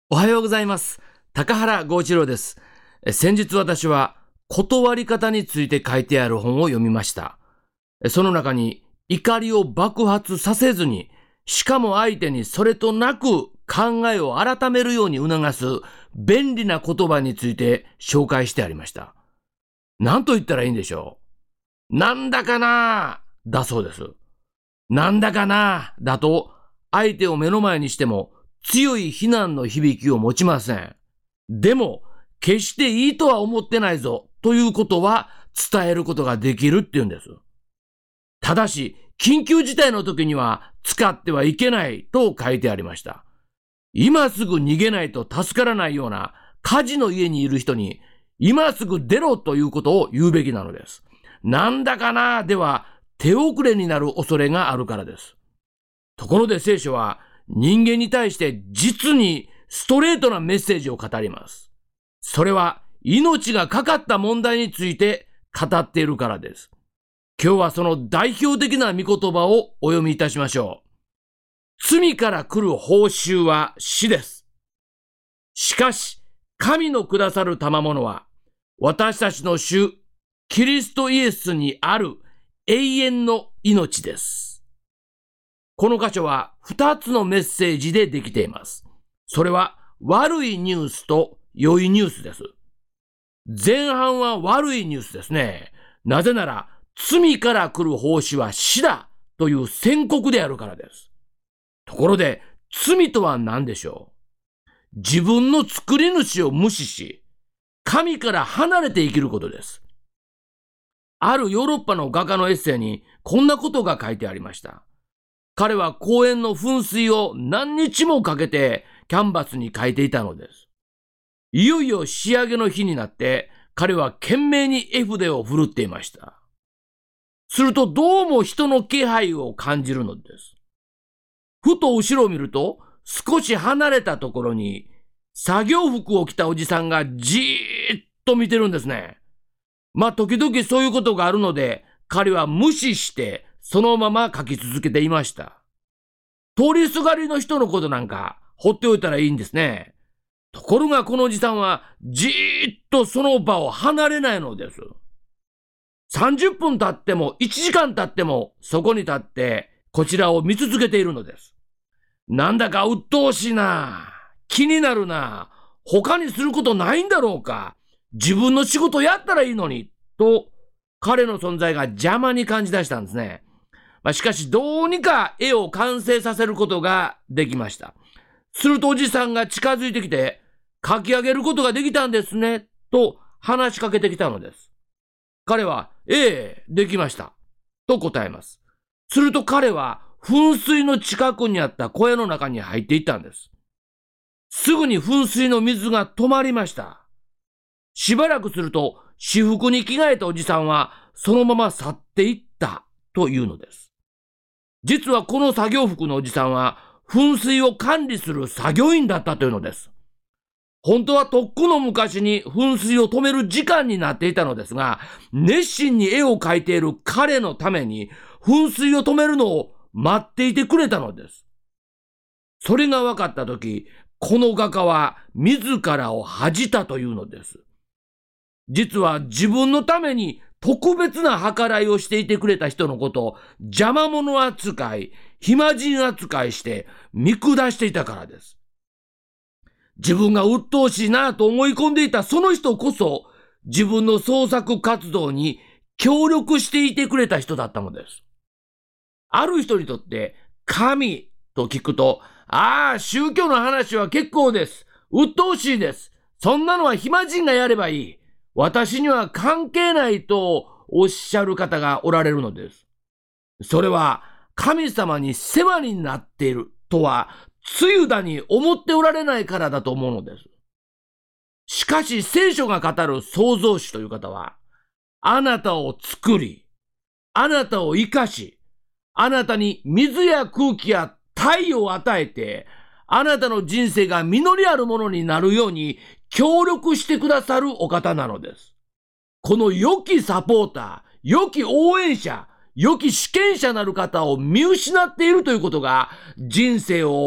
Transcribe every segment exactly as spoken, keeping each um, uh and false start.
おはようございます。高原剛一郎です。え先日私は断り方について書いてある本を読みました。えその中に怒りを爆発させずに、しかも相手にそれとなく考えを改めるように促す便利な言葉について紹介してありました。何と言ったらいいんでしょう。なんだかなだそうです。なんだかなだと相手を目の前にしても強い非難の響きを持ちません。でも、決していいとは思ってないぞということは伝えることができるっていうんです。ただし、緊急事態の時には使ってはいけないと書いてありました。今すぐ逃げないと助からないような火事の家にいる人に、今すぐ出ろということを言うべきなのです。なんだかなでは手遅れになる恐れがあるからです。ところで聖書は、人間に対して実にストレートなメッセージを語ります。それは命がかかった問題について語っているからです。今日はその代表的な御言葉をお読みいたしましょう。罪から来る報酬は死です。しかし、神のくださる賜物は、私たちの主、キリストイエスにある永遠の命です。この箇所は二つのメッセージでできています。それは悪いニュースと良いニュースです。前半は悪いニュースですね。なぜなら罪から来る報酬は死だという宣告であるからです。ところで罪とは何でしょう。自分の作り主を無視し、神から離れて生きることです。あるヨーロッパの画家のエッセイにこんなことが書いてありました。彼は公園の噴水を何日もかけてキャンバスに描いていたのです。いよいよ仕上げの日になって彼は懸命に絵筆を振るっていました。するとどうも人の気配を感じるのです。ふと後ろを見ると少し離れたところに作業服を着たおじさんがじーっと見てるんですね。まあ時々そういうことがあるので彼は無視してそのまま書き続けていました。通りすがりの人のことなんか放っておいたらいいんですね。ところがこのおじさんはじーっとその場を離れないのです。さんじゅっぷん経ってもいちじかん経ってもそこに立ってこちらを見続けているのです。なんだか鬱陶しいな。気になるな。他にすることないんだろうか。自分の仕事やったらいいのに。と彼の存在が邪魔に感じ出したんですね。まあ、しかしどうにか絵を完成させることができました。するとおじさんが近づいてきて、描き上げることができたんですね、と話しかけてきたのです。彼は、ええ、できました、と答えます。すると彼は噴水の近くにあった小屋の中に入っていったんです。すぐに噴水の水が止まりました。しばらくすると私服に着替えたおじさんはそのまま去っていったというのです。実はこの作業服のおじさんは噴水を管理する作業員だったというのです。本当はとっくの昔に噴水を止める時間になっていたのですが、熱心に絵を描いている彼のために噴水を止めるのを待っていてくれたのです。それが分かったとき、この画家は自らを恥じたというのです。実は自分のために特別な計らいをしていてくれた人のことを邪魔者扱い、暇人扱いして見下していたからです。自分が鬱陶しいなと思い込んでいたその人こそ自分の創作活動に協力していてくれた人だったのです。ある人にとって神と聞くと、ああ、宗教の話は結構です。鬱陶しいです。そんなのは暇人がやればいい。私には関係ないとおっしゃる方がおられるのです。それは神様に世話になっているとはつゆだに思っておられないからだと思うのです。しかし聖書が語る創造主という方は、あなたを作り、あなたを生かし、あなたに水や空気や太陽を与えて、あなたの人生が実りあるものになるように協力してくださるお方なのです。この良きサポーター、良き応援者、良き主権者なる方を見失っているということが人生を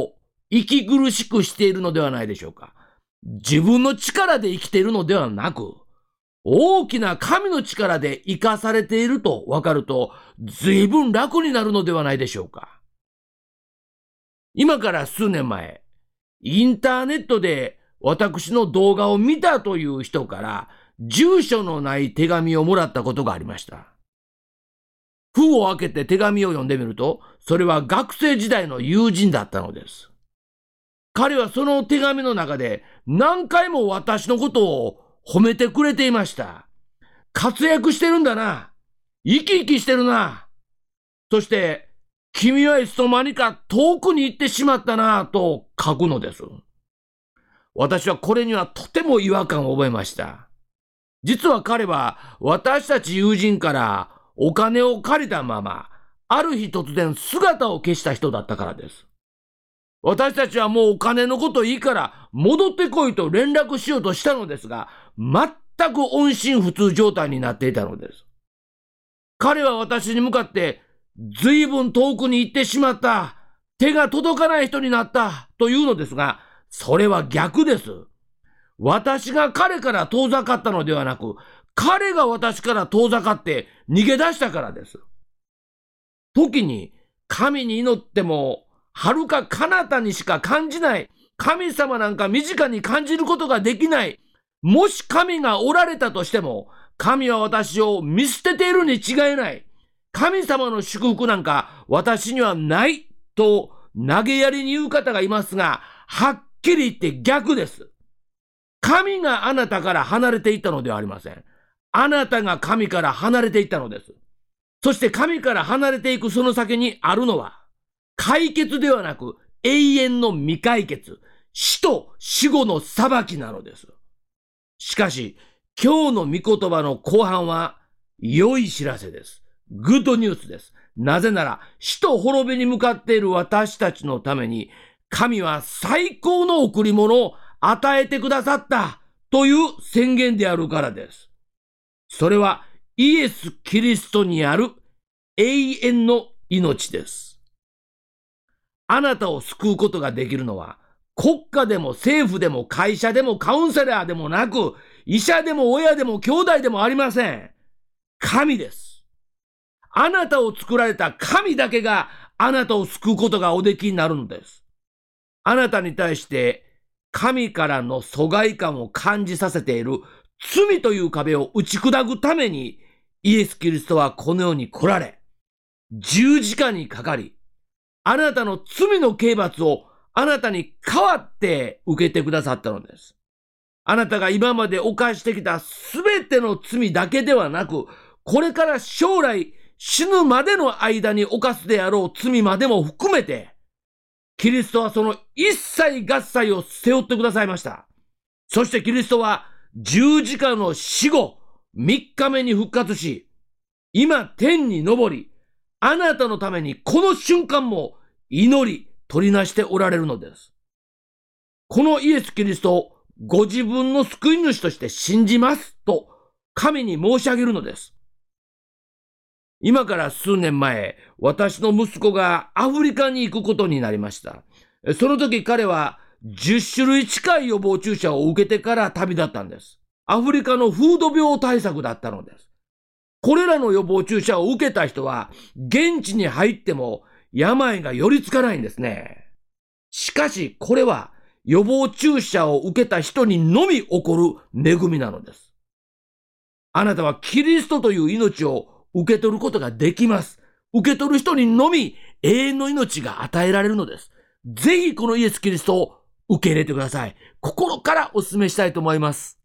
息苦しくしているのではないでしょうか。自分の力で生きているのではなく、大きな神の力で生かされていると分かると、随分楽になるのではないでしょうか。今から数年前、インターネットで私の動画を見たという人から、住所のない手紙をもらったことがありました。封を開けて手紙を読んでみると、それは学生時代の友人だったのです。彼はその手紙の中で何回も私のことを褒めてくれていました。活躍してるんだな。生き生きしてるな。そして、君はいつの間にか遠くに行ってしまったなと書くのです。私はこれにはとても違和感を覚えました。実は彼は私たち友人からお金を借りたまま、ある日突然姿を消した人だったからです。私たちはもうお金のこといいから戻ってこいと連絡しようとしたのですが、全く音信不通状態になっていたのです。彼は私に向かって、ずいぶん遠くに行ってしまった、手が届かない人になったというのですが、それは逆です。私が彼から遠ざかったのではなく、彼が私から遠ざかって逃げ出したからです。時に神に祈っても、遥か彼方にしか感じない、神様なんか身近に感じることができない、もし神がおられたとしても、神は私を見捨てているに違いない。神様の祝福なんか私にはないと投げやりに言う方がいますが、はっきり言って逆です。神があなたから離れていったのではありません。あなたが神から離れていったのです。そして神から離れていくその先にあるのは、解決ではなく永遠の未解決、死と死後の裁きなのです。しかし、今日の御言葉の後半は良い知らせです。グッドニュースです。なぜなら、死と滅びに向かっている私たちのために、神は最高の贈り物を与えてくださったという宣言であるからです。それはイエス・キリストにある永遠の命です。あなたを救うことができるのは、国家でも政府でも会社でもカウンセラーでもなく、医者でも親でも兄弟でもありません。神です。あなたを作られた神だけがあなたを救うことがおできになるのです。あなたに対して神からの疎外感を感じさせている罪という壁を打ち砕くためにイエス・キリストはこの世に来られ、十字架にかかり、あなたの罪の刑罰をあなたに代わって受けてくださったのです。あなたが今まで犯してきたすべての罪だけではなく、これから将来死ぬまでの間に犯すであろう罪までも含めて、キリストはその一切合切を背負ってくださいました。そしてキリストは十字架の死後三日目に復活し、今天に昇り、あなたのためにこの瞬間も祈り取りなしておられるのです。このイエス・キリストをご自分の救い主として信じますと神に申し上げるのです。今から数年前、私の息子がアフリカに行くことになりました。その時彼はじゅっしゅるい近い予防注射を受けてから旅立ったんです。アフリカの風土病対策だったのです。これらの予防注射を受けた人は現地に入っても病が寄りつかないんですね。しかしこれは予防注射を受けた人にのみ起こる恵みなのです。あなたはキリストという命を受け取ることができます。受け取る人にのみ永遠の命が与えられるのです。ぜひこのイエス・キリストを受け入れてください。心からお勧めしたいと思います。